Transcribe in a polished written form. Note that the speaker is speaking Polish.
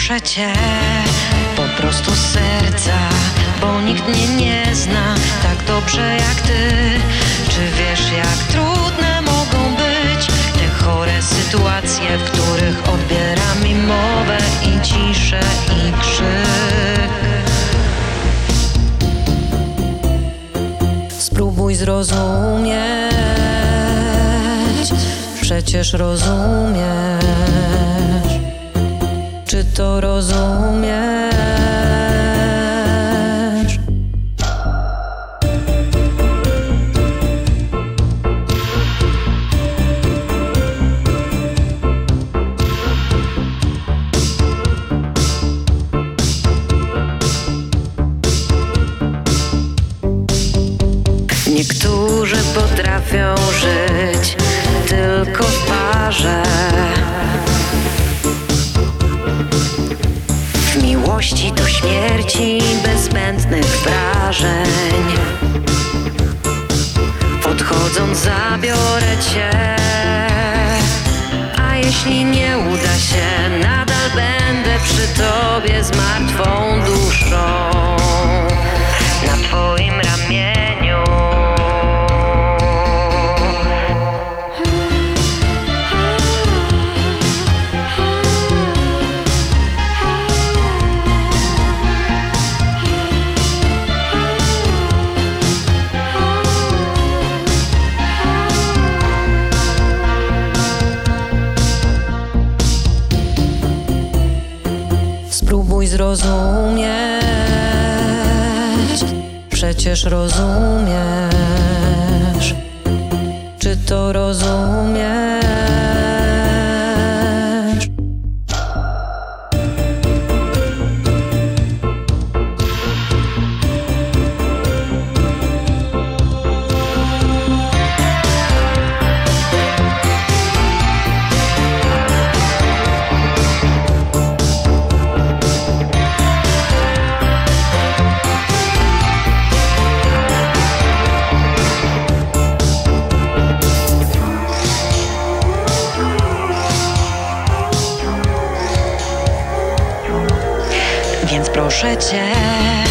proszę cię, po prostu z serca, bo nikt mnie nie zna tak dobrze jak ty. Czy wiesz, jak trudne mogą być te chore sytuacje, w których odbiera mi mowę i ciszę i krzyk? Spróbuj zrozumieć, przecież rozumiesz. Czy to rozumiesz? Niektórzy potrafią żyć tylko w parze, w miłości do śmierci bez zbędnych wrażeń. Odchodząc zabiorę cię, a jeśli nie uda się, nadal będę przy tobie z martwą duszą na twoim ramieniu. Spróbuj zrozumieć, przecież rozumiesz. Czy to rozumiesz? Więc proszę cię,